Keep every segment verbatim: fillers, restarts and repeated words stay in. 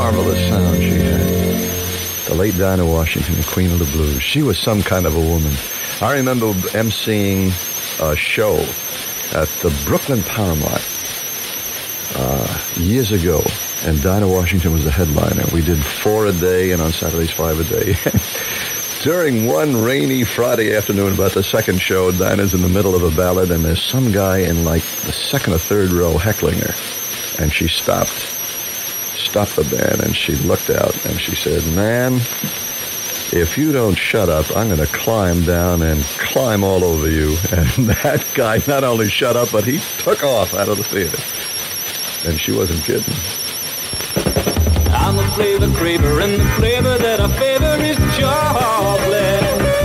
marvelous sound she had. The late Dinah Washington, the queen of the blues. She was some kind of a woman. I remember emceeing a show at the Brooklyn Paramount uh, years ago, and Dinah Washington was the headliner. We did four a day, and on Saturdays, five a day. During one rainy Friday afternoon, about the second show, Dinah's in the middle of a ballad, and there's some guy in, like, the second or third row heckling her. And she stopped, stopped the band, and she looked out, and she said, "Man, if you don't shut up, I'm going to climb down and climb all over you." And that guy not only shut up, but he took off out of the theater. And she wasn't kidding. I'm a flavor craver, and the flavor that I favor is chocolate.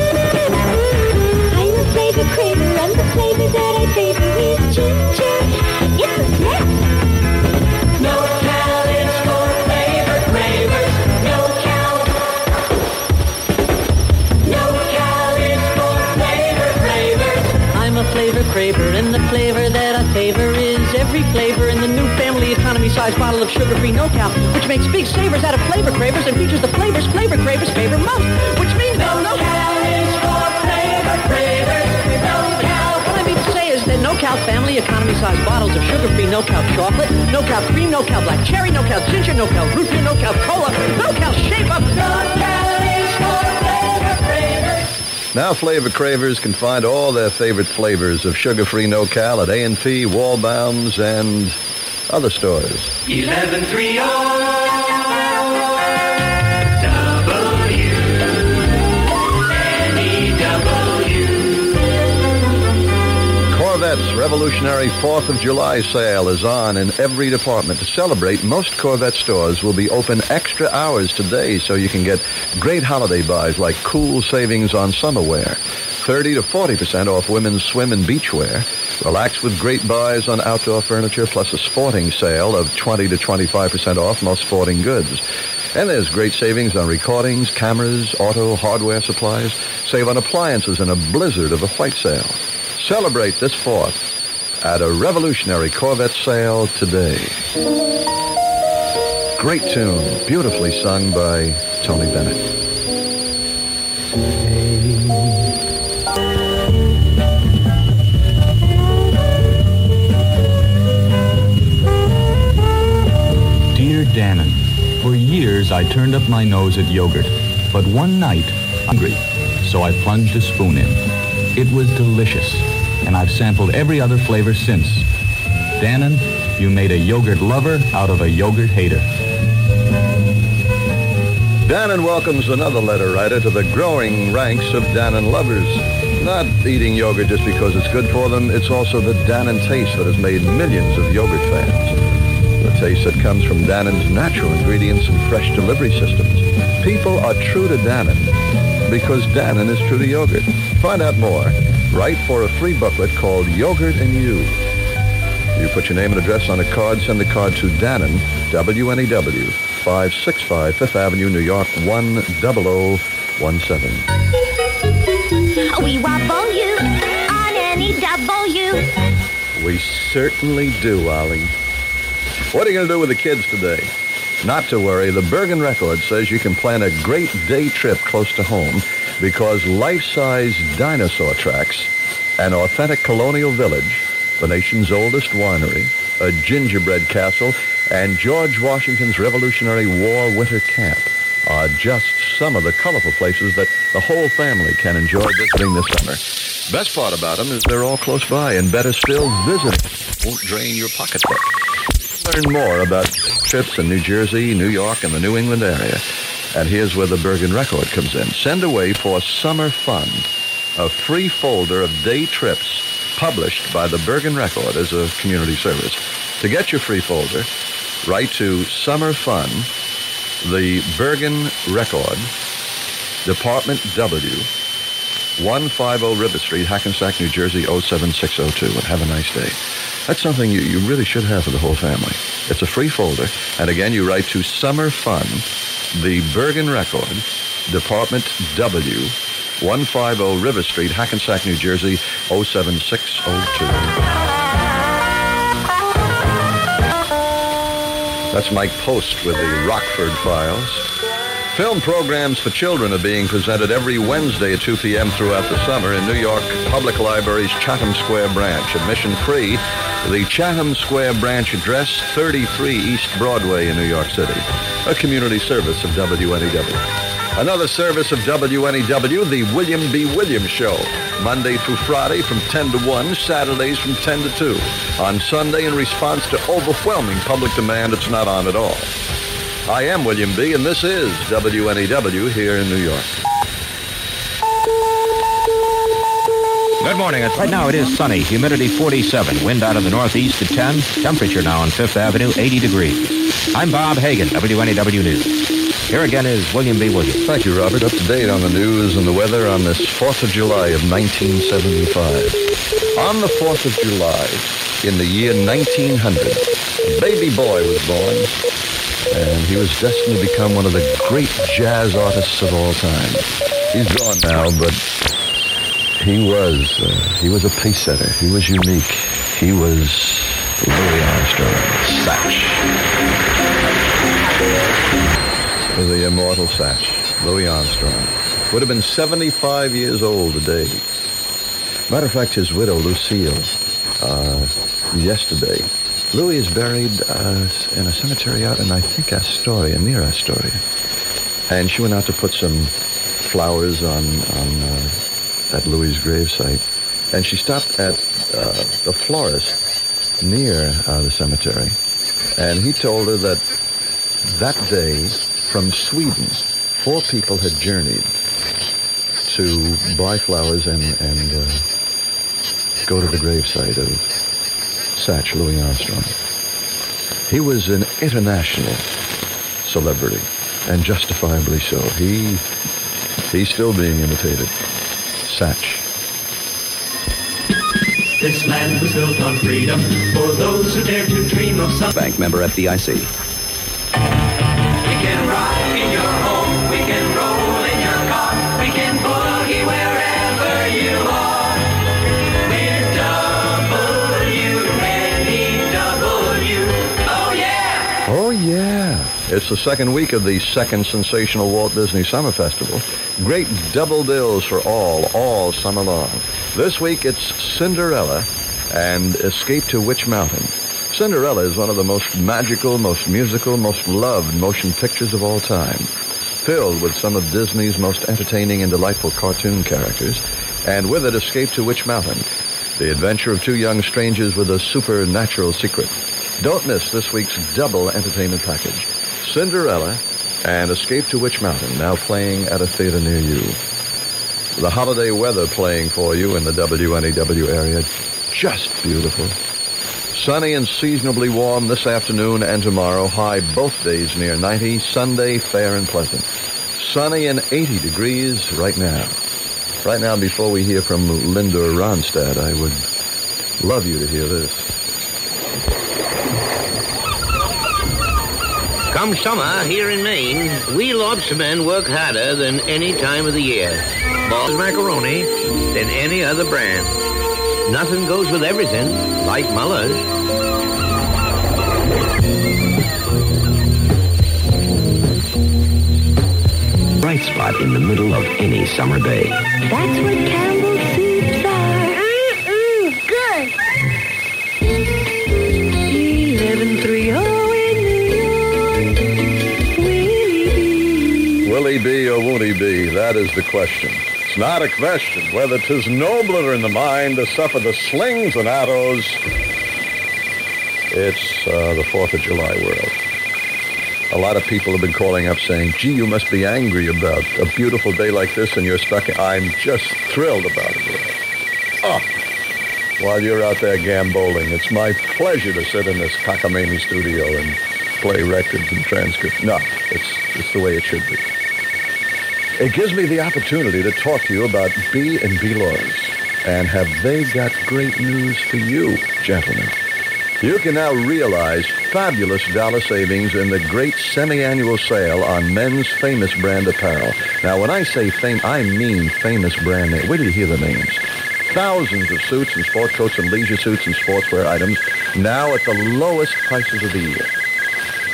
I'm a flavor craver, and the flavor that I favor is ginger. It's a snap. No cal is for flavor cravers. No cal. No cal is for flavor cravers. I'm a flavor craver, and the flavor that I favor is every flavor in the new family economy-sized bottle of sugar-free no-cal, which makes big savers out of flavor cravers and features the flavors flavor cravers favor most, which means no no-cal is for flavor cravers. No cal. What I mean to say is that no-cal family economy-sized bottles of sugar-free no-cal chocolate, no-cal cream, no-cal black cherry, no-cal ginger, no-cal root beer, no-cal cola, no-cal shape-up, no-cal is for flavor cravers. Now flavor cravers can find all their favorite flavors of sugar-free no-cal at A and P, Wallbounds, and other stores. eleven thirty W N E W. Corvette's Revolutionary fourth of July sale is on in every department. To celebrate, most Corvette stores will be open extra hours today, so you can get great holiday buys like cool savings on summer wear, thirty to forty percent off women's swim and beach wear. Relax with great buys on outdoor furniture, plus a sporting sale of twenty to twenty-five percent off most sporting goods. And there's great savings on recordings, cameras, auto, hardware supplies. Save on appliances in a blizzard of a white sale. Celebrate this fourth at a revolutionary Corvette sale today. Great tune, beautifully sung by Tony Bennett. Dear Dannon, for years I turned up my nose at yogurt, but one night, hungry, so I plunged a spoon in. It was delicious, and I've sampled every other flavor since. Dannon, you made a yogurt lover out of a yogurt hater. Dannon welcomes another letter writer to the growing ranks of Dannon lovers. Not eating yogurt just because it's good for them, it's also the Dannon taste that has made millions of yogurt fans. The taste that comes from Dannon's natural ingredients and fresh delivery systems. People are true to Dannon because Dannon is true to yogurt. Find out more. Write for a free booklet called Yogurt and You. You put your name and address on a card, send the card to Dannon, W N E W, five sixty-five Fifth Avenue, New York, one zero zero one seven. We wobble you on any W. We certainly do, Ollie. What are you going to do with the kids today? Not to worry, the Bergen Record says you can plan a great day trip close to home because life-size dinosaur tracks, an authentic colonial village, the nation's oldest winery, a gingerbread castle, and George Washington's Revolutionary War winter camp are just some of the colorful places that the whole family can enjoy visiting this summer. Best part about them is they're all close by, and better still, visiting won't drain your pocketbook. Learn more about trips in New Jersey, New York, and the New England area. And here's where the Bergen Record comes in. Send away for summer fun a free folder of day trips published by the Bergen Record as a community service. To get your free folder, write to Summer Fun, the Bergen Record, Department W, one fifty River Street, Hackensack, New Jersey, oh seven six oh two. And have a nice day. That's something you, you really should have for the whole family. It's a free folder. And again, you write to Summer Fun, the Bergen Record, Department W, one fifty River Street, Hackensack, New Jersey, oh seven six oh two. That's Mike Post with the Rockford Files. Film programs for children are being presented every Wednesday at two p.m. throughout the summer in New York Public Library's Chatham Square branch. Admission free. The Chatham Square branch address, thirty-three East Broadway in New York City. A community service of W N E W. Another service of W N E W, the William B. Williams Show. Monday through Friday from ten to one, Saturdays from ten to two. On Sunday, in response to overwhelming public demand, it's not on at all. I am William B., and this is W N E W here in New York. Good morning. Right now it is sunny. Humidity forty-seven. Wind out of the northeast at ten. Temperature now on Fifth Avenue, eighty degrees. I'm Bob Hagan, W N E W News. Here again is William B. Williams. Thank you, Robert. Up to date on the news and the weather on this fourth of July of nineteen seventy-five. On the fourth of July, in the year nineteen hundred, a baby boy was born, and he was destined to become one of the great jazz artists of all time. He's gone now, but he was, uh, he was a pace setter. He was unique. He was Louis Armstrong, Satch. The immortal Satch, Louis Armstrong. Would have been seventy-five years old today. Matter of fact, his widow, Lucille, uh, yesterday. Louis is buried uh, in a cemetery out in, I think, Astoria, near Astoria. And she went out to put some flowers on, on uh, at Louis' gravesite. And she stopped at uh, the florist near uh, the cemetery. And he told her that that day, from Sweden, four people had journeyed to buy flowers and, and uh, go to the gravesite of Satch, Louis Armstrong. He was an international celebrity, and justifiably so. He, he's still being imitated. Satch. This land was built on freedom for those who dare to dream of some... Bank member F D I C. We can rock in your home, we can roll in your car, we can boogie wherever you are. We're W N E W. Oh yeah! Oh yeah! It's the second week of the second sensational Walt Disney Summer Festival. Great double bills for all, all summer long. This week it's Cinderella and Escape to Witch Mountain. Cinderella is one of the most magical, most musical, most loved motion pictures of all time. Filled with some of Disney's most entertaining and delightful cartoon characters. And with it, Escape to Witch Mountain, the adventure of two young strangers with a supernatural secret. Don't miss this week's double entertainment package. Cinderella and Escape to Witch Mountain, now playing at a theater near you. The holiday weather playing for you in the W N E W area. Just beautiful. Sunny and seasonably warm this afternoon and tomorrow. High both days near ninety. Sunday, fair and pleasant. Sunny and eighty degrees right now. Right now, before we hear from Linda Ronstadt, I would love you to hear this. Come summer, here in Maine, we lobstermen work harder than any time of the year. Balls macaroni than any other brand. Nothing goes with everything, like Muller's. Bright spot in the middle of any summer day. That's what Campbell's soups are. Mmm, good. eleven thirty in New York. Willie B. Will he be or won't he be? That is the question. It's not a question whether 'tis nobler in the mind to suffer the slings and arrows. It's uh, the fourth of July world. A lot of people have been calling up saying, gee, you must be angry about a beautiful day like this and you're stuck in... I'm just thrilled about it, Will. Oh, while you're out there gamboling, it's my pleasure to sit in this cockamamie studio and play records and transcripts. No, it's, it's the way it should be. It gives me the opportunity to talk to you about B and B Lawyers. And have they got great news for you, gentlemen? You can now realize fabulous dollar savings in the great semi-annual sale on men's famous brand apparel. Now, when I say fame, I mean famous brand name. Where do you hear the names? Thousands of suits and sport coats and leisure suits and sportswear items now at the lowest prices of the year.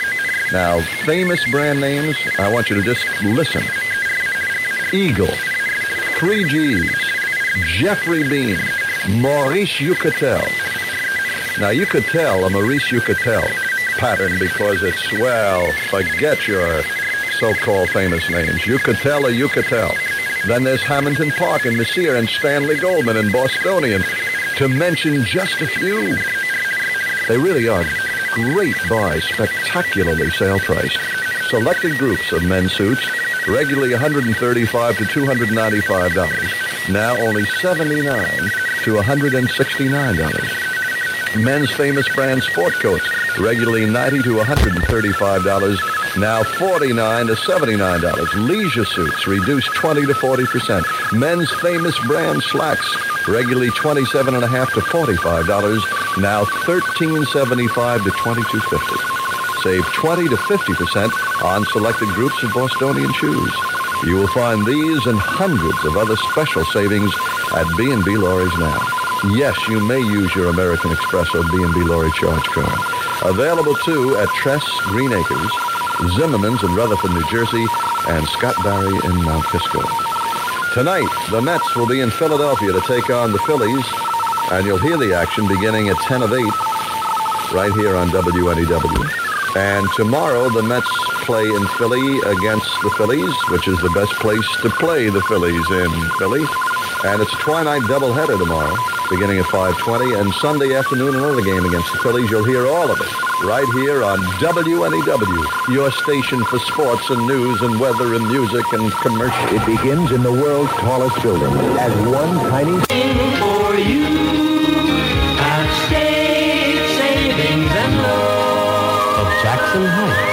Now, famous brand names, I want you to just listen. Eagle, Three G's, Jeffrey Bean, Maurice Yucatel. Now, you could tell a Maurice Yucatel pattern because it's, well, forget your so-called famous names. Yucatel or Yucatel. Then there's Hamilton Park and Messier and Stanley Goldman and Bostonian, to mention just a few. They really are great buys, spectacularly sale-priced. Selected groups of men's suits, regularly one hundred thirty-five dollars to two hundred ninety-five dollars. Now only seventy-nine dollars to one hundred sixty-nine dollars. Men's famous brand sport coats, regularly ninety dollars to one hundred thirty-five dollars. Now forty-nine dollars to seventy-nine dollars. Leisure suits reduced twenty to forty percent. Men's famous brand slacks, regularly twenty-seven and a half to forty-five dollars. Now thirteen seventy-five to twenty-two fifty. Save twenty to fifty percent on selected groups of Bostonian shoes. You will find these and hundreds of other special savings at B and B Lorry's now. Yes, you may use your American Express or B and B Lorry charge card. Available too at Tress, Green Acres, Zimmerman's in Rutherford, New Jersey, and Scott Barry in Mount Kisco. Tonight, the Mets will be in Philadelphia to take on the Phillies, and you'll hear the action beginning at ten of eight right here on W N E W. And tomorrow, the Mets play in Philly against the Phillies, which is the best place to play the Phillies in Philly. And it's a twilight doubleheader tomorrow, beginning at five twenty, and Sunday afternoon, another game against the Phillies. You'll hear all of it right here on W N E W, your station for sports and news and weather and music and commercial. It begins in the world's tallest building as one tiny... For you, at State Savings and Loan of Jackson Heights.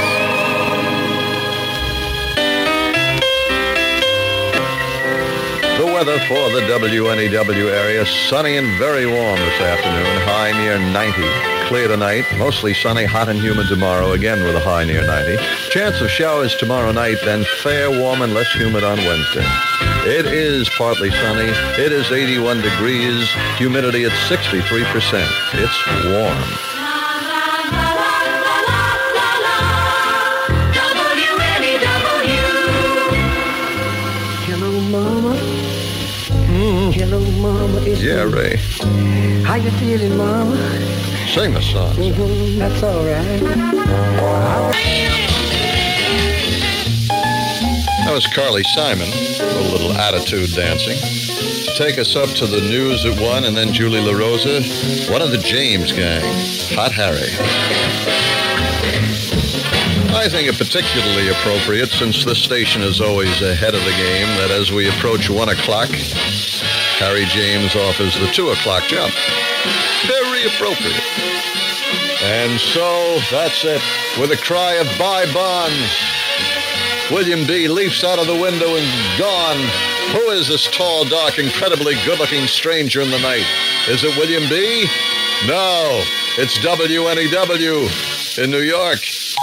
The weather for the W N E W area, sunny and very warm this afternoon, high near ninety. Clear tonight, mostly sunny, hot and humid tomorrow, again with a high near ninety. Chance of showers tomorrow night, then fair, warm, and less humid on Wednesday. It is partly sunny. It is eighty-one degrees, humidity at sixty-three percent. It's warm. Hello, Mama. It's Yeah, me. Ray. How you feeling, Mama? Sing the song. Mm-hmm, that's all right. That was Carly Simon, a little attitude dancing. To take us up to the news at one, and then Julie LaRosa, one of the James gang, Hot Harry. I think it particularly appropriate, since this station is always ahead of the game, that as we approach one o'clock, Harry James offers the two o'clock jump. Very appropriate. And so, that's it. With a cry of bye bonds, William B. leaps out of the window and gone. Who is this tall, dark, incredibly good-looking stranger in the night? Is it William B.? No, it's W N E W in New York.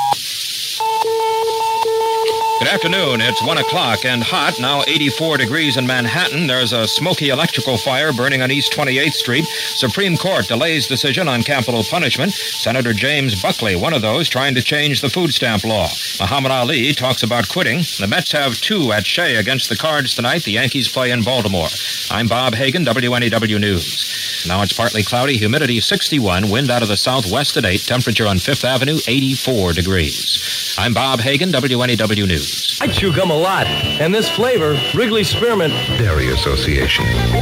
Good afternoon. It's one o'clock and hot, now eighty-four degrees in Manhattan. There's a smoky electrical fire burning on East twenty-eighth Street. Supreme Court delays decision on capital punishment. Senator James Buckley, one of those, trying to change the food stamp law. Muhammad Ali talks about quitting. The Mets have two at Shea against the Cards tonight. The Yankees play in Baltimore. I'm Bob Hagan, W N E W News. Now it's partly cloudy, humidity sixty-one, wind out of the southwest at eight, temperature on Fifth Avenue eighty-four degrees. I'm Bob Hagan, W N E W News. I chew gum a lot, and this flavor, Wrigley Spearmint Dairy Association.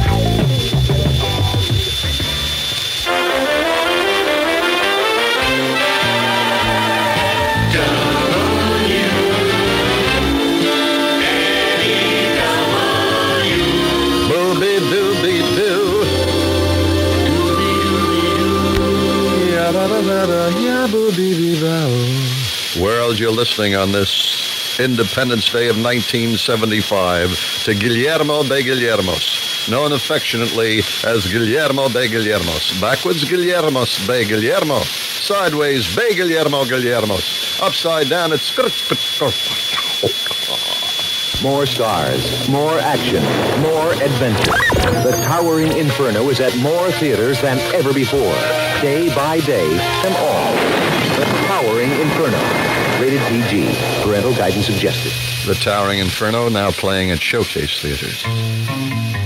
Booby dooby doo. Ya da da da da ya booby doo bow. World, you're listening on this Independence Day of nineteen seventy-five to Guillermo de Guillermos, known affectionately as Guillermo de Guillermos. Backwards, Guillermos de Guillermo. Sideways, Be Guillermo Guillermos. Upside down, it's... More stars, more action, more adventure. The Towering Inferno is at more theaters than ever before. Day by day, them all. The Towering Inferno. Rated P P G. Parental guidance suggested. The Towering Inferno now playing at Showcase Theaters.